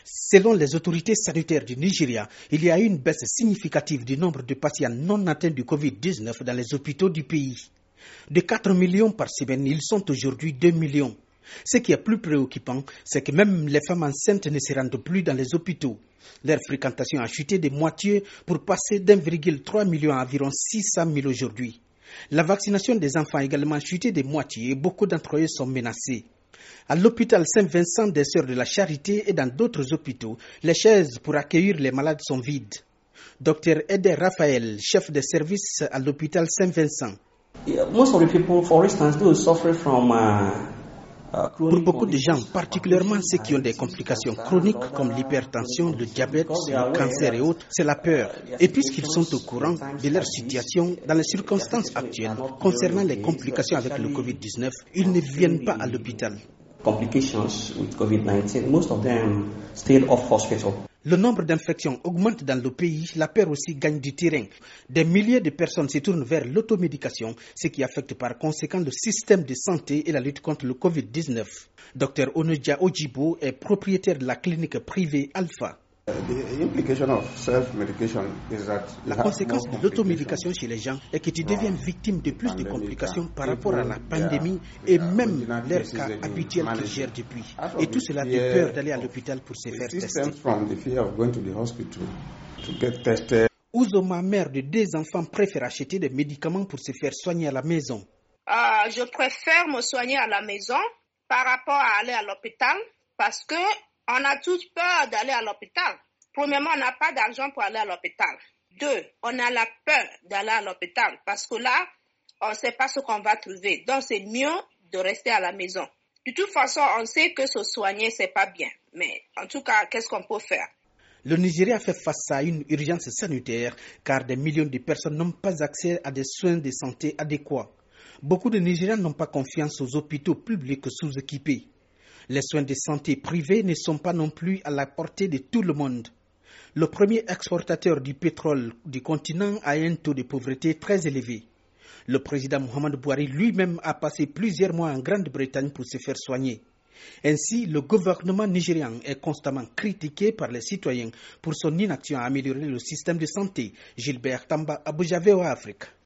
Selon les autorités sanitaires du Nigeria, il y a eu une baisse significative du nombre de patients non atteints du Covid-19 dans les hôpitaux du pays. De 4 millions par semaine, ils sont aujourd'hui 2 millions. Ce qui est plus préoccupant, c'est que même les femmes enceintes ne se rendent plus dans les hôpitaux. Leur fréquentation a chuté de moitié pour passer d'1,3 million à environ 600 000 aujourd'hui. La vaccination des enfants a également chuté de moitié et beaucoup d'entre eux sont menacés. À l'hôpital Saint-Vincent des Sœurs de la Charité et dans d'autres hôpitaux, les chaises pour accueillir les malades sont vides. Dr Eder Raphaël, chef de service à l'hôpital Saint-Vincent. Pour beaucoup de gens, particulièrement ceux qui ont des complications chroniques comme l'hypertension, le diabète, le cancer et autres, c'est la peur. Et puisqu'ils sont au courant de leur situation, dans les circonstances actuelles, concernant les complications avec le Covid-19, ils ne viennent pas à l'hôpital. Le nombre d'infections augmente dans le pays, la peur aussi gagne du terrain. Des milliers de personnes se tournent vers l'automédication, ce qui affecte par conséquent le système de santé et la lutte contre le Covid-19. Dr Onoja Ojibo est propriétaire de la clinique privée Alpha. La conséquence de l'automédication chez les gens est que tu deviens victime de plus de complications par rapport à la pandémie et même leur cas habituel qu'ils gèrent depuis. Et tout cela de peur d'aller à l'hôpital pour se faire tester. Ouzoma, mère de 2 enfants, préfère acheter des médicaments pour se faire soigner à la maison. Je préfère me soigner à la maison par rapport à aller à l'hôpital parce que on a tous peur d'aller à l'hôpital. Premièrement, on n'a pas d'argent pour aller à l'hôpital. 2, on a la peur d'aller à l'hôpital parce que là, on ne sait pas ce qu'on va trouver. Donc, c'est mieux de rester à la maison. De toute façon, on sait que se soigner, c'est pas bien. Mais en tout cas, qu'est-ce qu'on peut faire? Le Nigeria fait face à une urgence sanitaire car des millions de personnes n'ont pas accès à des soins de santé adéquats. Beaucoup de Nigériens n'ont pas confiance aux hôpitaux publics sous-équipés. Les soins de santé privés ne sont pas non plus à la portée de tout le monde. Le premier exportateur du pétrole du continent a un taux de pauvreté très élevé. Le président Muhammadu Buhari lui-même a passé plusieurs mois en Grande-Bretagne pour se faire soigner. Ainsi, le gouvernement nigérian est constamment critiqué par les citoyens pour son inaction à améliorer le système de santé. Gilbert Tamba, Abuja, VOA Afrique.